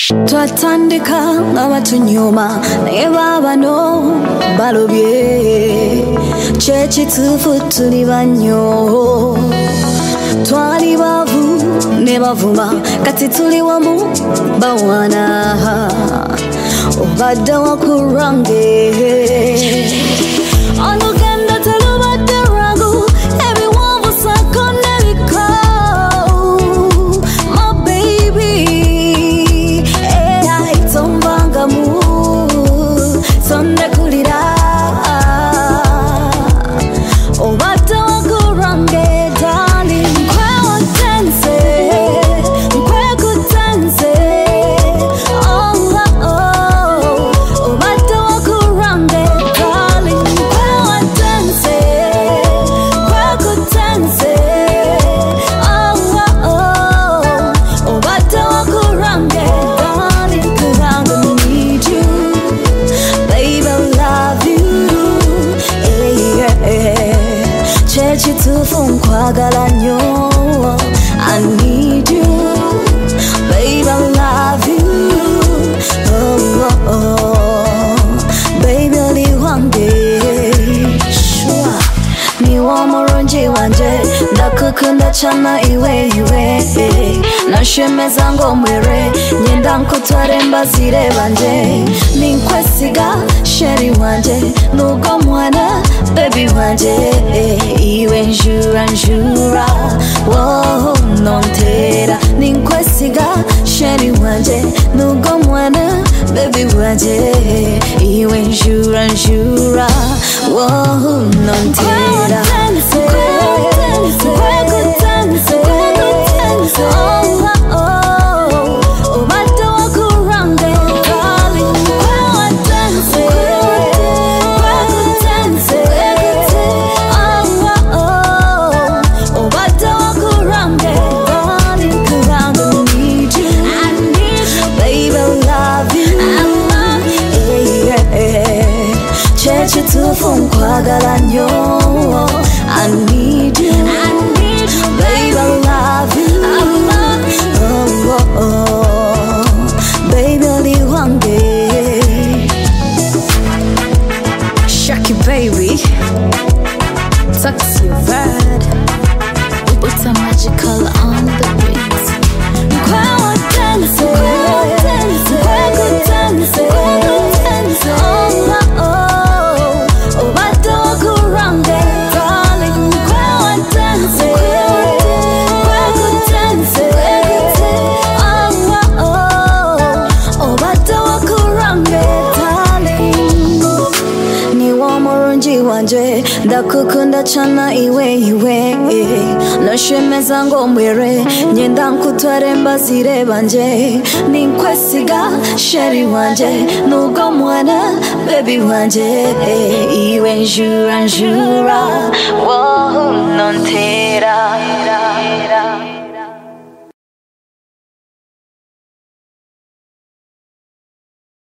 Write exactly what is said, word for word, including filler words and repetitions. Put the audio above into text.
twatandika nga batunyuma naye baabano balobye kyekituufu tuli bannyo twali bavu ne bavuma kati tuli wamu bawana obadde wakurange olugendo telubadde lwangu ebiwanvu sako nebiko my baby era itombangamu sondekulira obadde wakurange darling kwewotense nkwekutense oh oh oh obadde wakurange darling kwewotense kwekutense oh oh oh obadde wakurange darling kubanga need you baby I love you yeah, yeah. Kyekituufu nkwagala nnyo I need you baby I love you oh oh oh baby oli wange shwa niwo omulungi wanje ndakukunda cyane iwe iwe nashemeza ng'omwere nyenda nkutware mbazire banje ninkwesiga sheri wanje nugo mwana baby wanje iwe njura njura woah nontera ninkwesiga sheri wanje nugo mwana baby wanje iwe njura njura woah nontera kwekutense kwekutense oh oh obadde wakurange darling kwekutense kwekutense oh oh obadde wakurange darling kubanga need you I need you baby I love you I love you yeah, yeah. Kyekituufu nkwagala nnyo I need you I need you baby I love you I love you oh oh oh baby oli wange Shaki baby Taxi ride we put some magical on the beat kwewotense kwewotense kwekutense kwekutense oh oh obadde wakurange darling kwewotense kwekutense oh oh obadde wakurange darling niwo omulungi wanje ndakukunda cyane iwe iwe nashemeza ng'omwere nyenda nkutware mbazire banje ninkwesiga sheri wanje nugo mwana baby wanje iwe njura njura woah